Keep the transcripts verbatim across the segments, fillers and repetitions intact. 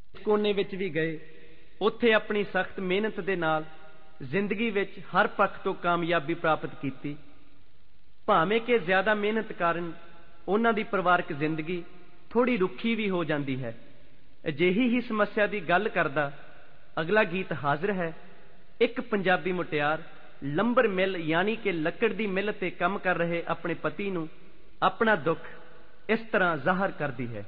ਕੋਨੇ ਵਿੱਚ ਵੀ ਗਏ, ਉੱਥੇ ਆਪਣੀ ਸਖਤ ਮਿਹਨਤ ਦੇ ਨਾਲ ਜ਼ਿੰਦਗੀ ਵਿੱਚ ਹਰ ਪੱਖ ਤੋਂ ਕਾਮਯਾਬੀ ਪ੍ਰਾਪਤ ਕੀਤੀ। ਭਾਵੇਂ ਕਿ ਜ਼ਿਆਦਾ ਮਿਹਨਤ ਕਾਰਨ ਉਹਨਾਂ ਦੀ ਪਰਿਵਾਰਕ ਜ਼ਿੰਦਗੀ ਥੋੜ੍ਹੀ ਰੁੱਖੀ ਵੀ ਹੋ ਜਾਂਦੀ ਹੈ। ਅਜਿਹੀ ਹੀ ਸਮੱਸਿਆ ਦੀ ਗੱਲ ਕਰਦਾ ਅਗਲਾ ਗੀਤ ਹਾਜ਼ਰ ਹੈ। ਇੱਕ ਪੰਜਾਬੀ ਮੁਟਿਆਰ ਲੰਬਰ ਮਿੱਲ ਯਾਨੀ ਕਿ ਲੱਕੜ ਦੀ ਮਿੱਲ ਤੇ ਕੰਮ ਕਰ ਰਹੇ ਆਪਣੇ ਪਤੀ ਨੂੰ ਆਪਣਾ ਦੁੱਖ ਇਸ ਤਰ੍ਹਾਂ ਜ਼ਾਹਰ ਕਰਦੀ ਹੈ।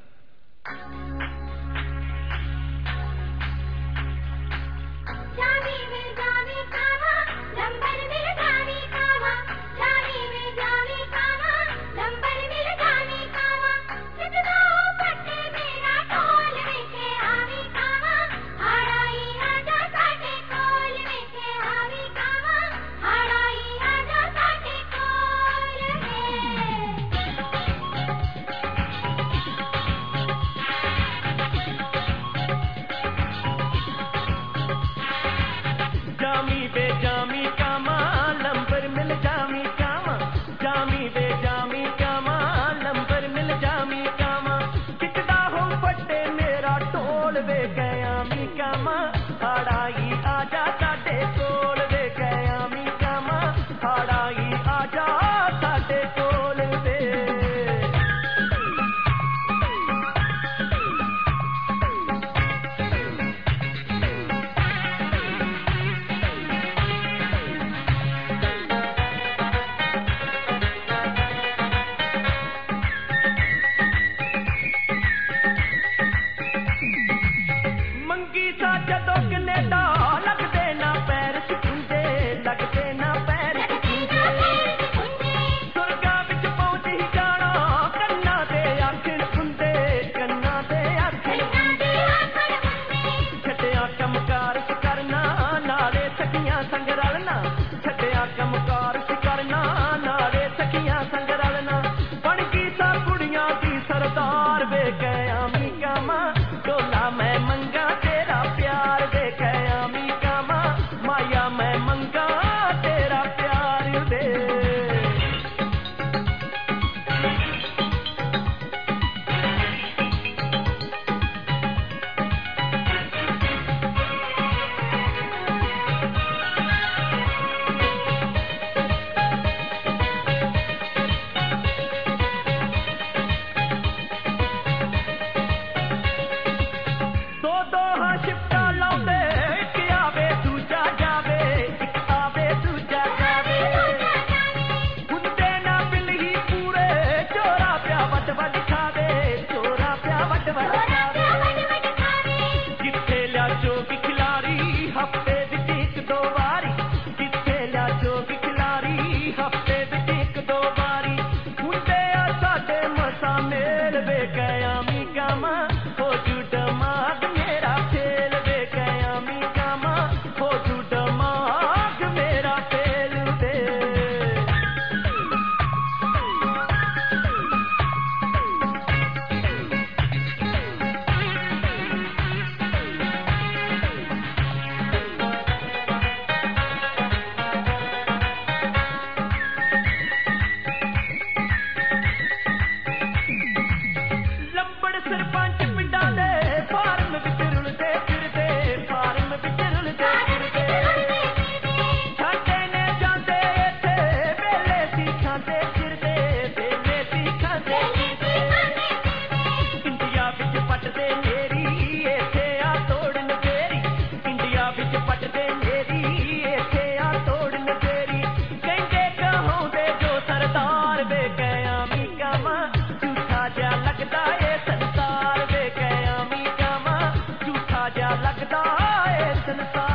लगदा है संसार।